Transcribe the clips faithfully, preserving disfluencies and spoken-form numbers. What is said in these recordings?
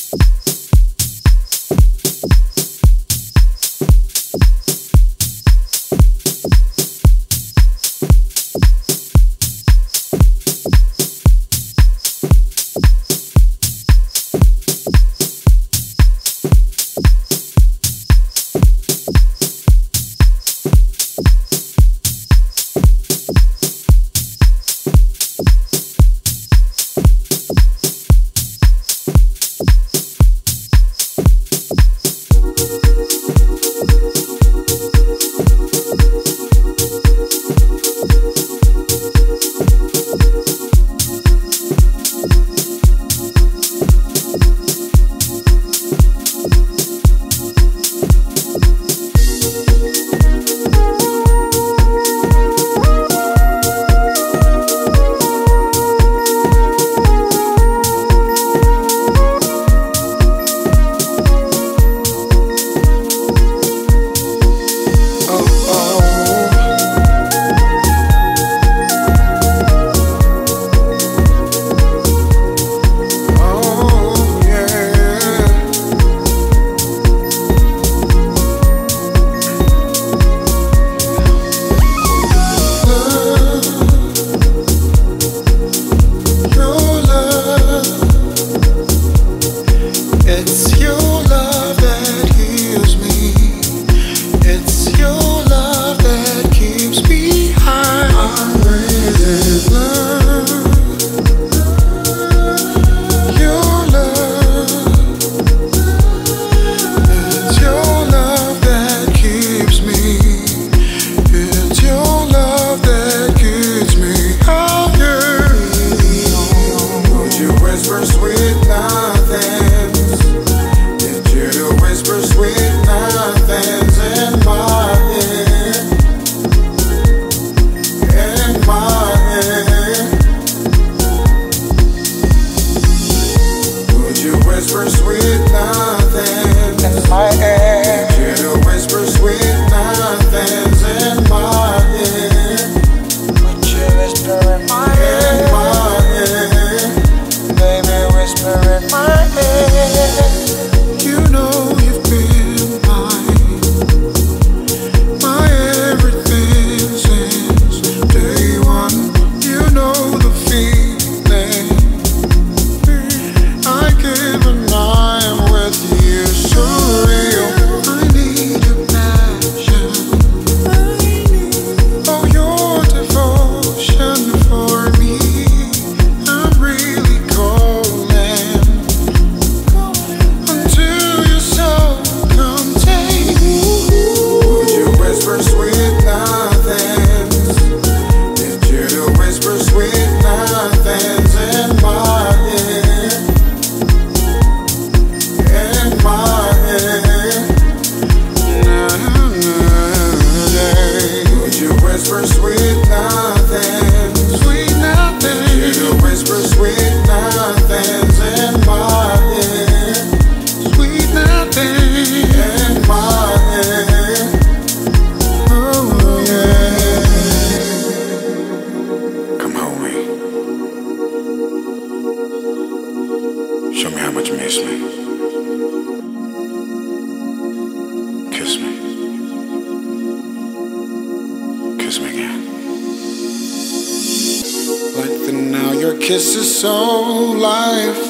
Kiss is so life,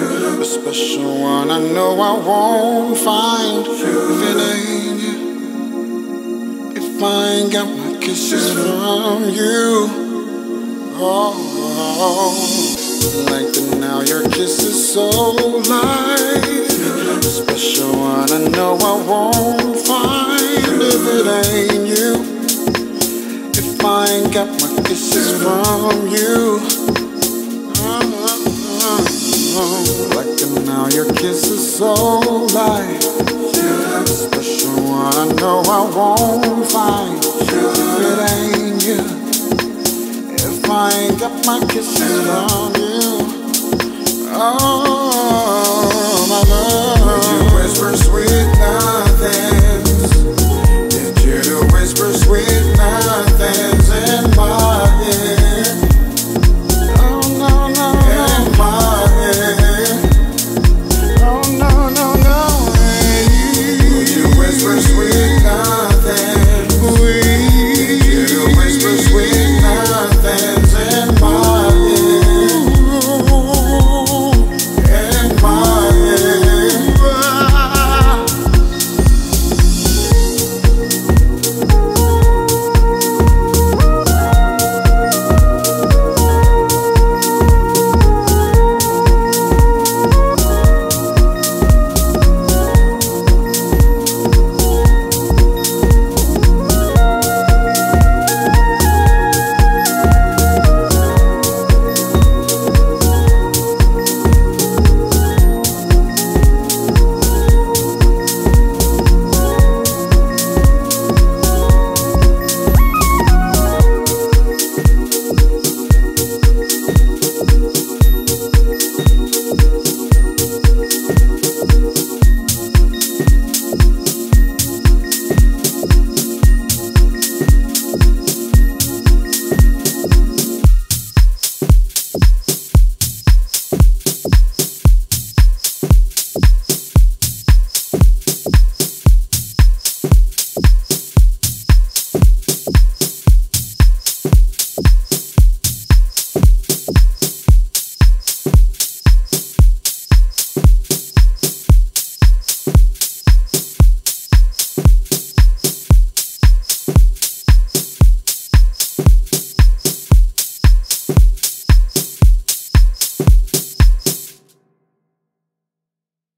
a special one I know I won't find if it ain't you. If I ain't got my kisses from you, oh, oh. Like the now your kiss is so life, a special one I know I won't find if it ain't you. If I ain't got my kisses from you. Like the now your kiss is so light, special one I know I won't find if it ain't you. If I ain't got my kisses on you, oh.